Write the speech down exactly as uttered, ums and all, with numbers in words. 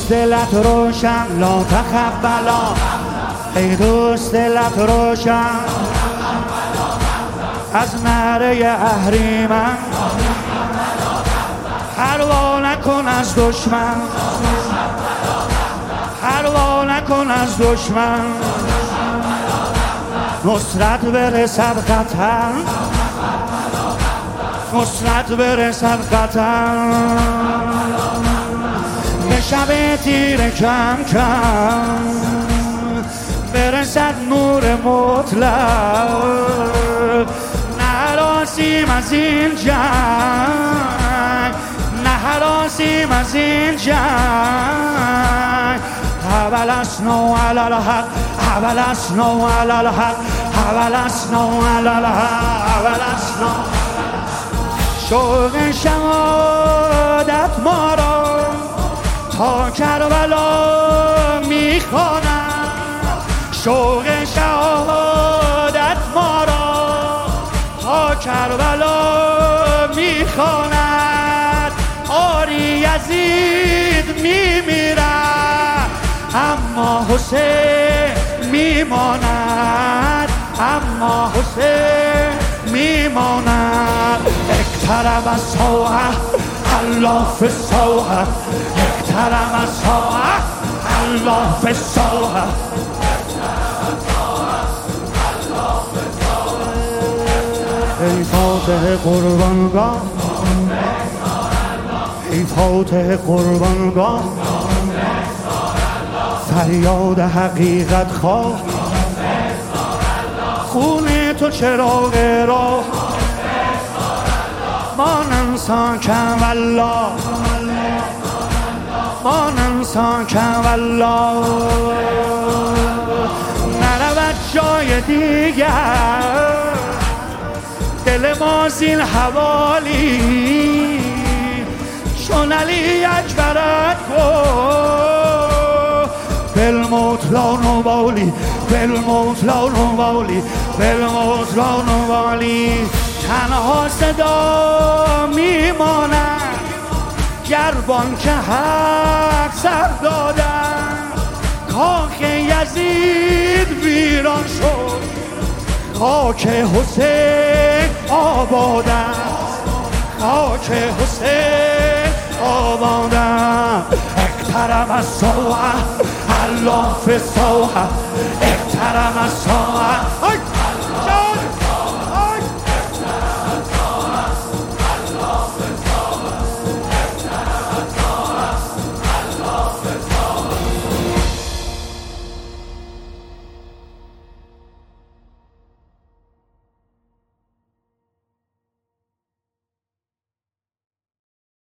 دوست دلت روشن لا تخبلا، ای دوست دلت روشن از نعره اهریمن، پروا نکن از دشمن، پروا نکن از دشمن، نصرت برسد قطعا، نصرت برسد قطعا، به شب تیره کم کم برسد نور مطلق، نه هراسیم از این جنگ، نه هراسیم از این جنگ، اول اسنو علی الحق، اول اسنو علی الحق، اول اسنو علی الحق، اول اسنو. شوق شهادت ما را تا کربلا میخواند، شوق شهادت ما را تا کربلا میخواند، آری یزید میمیرد اما حسین میماند، اما حسین میماند. اقترب الساعة الله فی الساعة، اقترب الساعة الله فی الساعة. ای فاتح قربانگاه، ای فاتح قربانگاه، فریاد حقیقت خواه، خون تو چراغ راه، ما ننساک والله، ما ننساک والله. نرود جای دیگر دل ما زین حوالی، چون علی اکبرت گفت بالموت لا نبالی، بالموت لا نبالی، بالموت لا نبالی. تنها صدا میماند گربان که حق سر دادن، کاخ یزید ویران شد، خاک حسین آباد است، خاک حسین آباد است. اقترب الساعة الله فی الساعة، اقترب الساعة